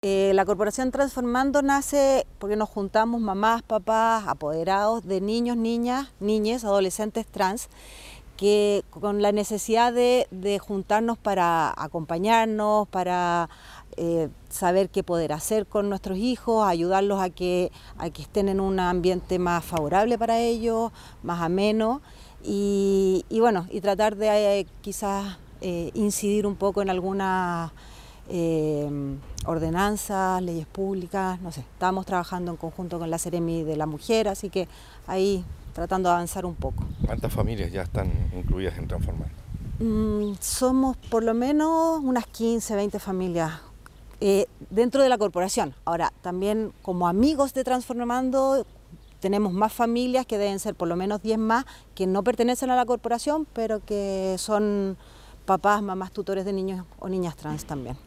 La Corporación Transformando nace porque nos juntamos mamás, papás, apoderados de niños, niñas, niñes, adolescentes trans, que con la necesidad de juntarnos para acompañarnos, para saber qué poder hacer con nuestros hijos, ayudarlos a que estén en un ambiente más favorable para ellos, más ameno, y bueno, y tratar de quizás incidir un poco en algunas ordenanzas, leyes públicas, no sé, estamos trabajando en conjunto con la Seremi de la Mujer, así que ahí tratando de avanzar un poco. ¿Cuántas familias ya están incluidas en Transformando? Somos por lo menos unas 15, 20 familias dentro de la corporación. Ahora, también como amigos de Transformando tenemos más familias, que deben ser por lo menos 10 más, que no pertenecen a la corporación, pero que son papás, mamás, tutores de niños o niñas trans también.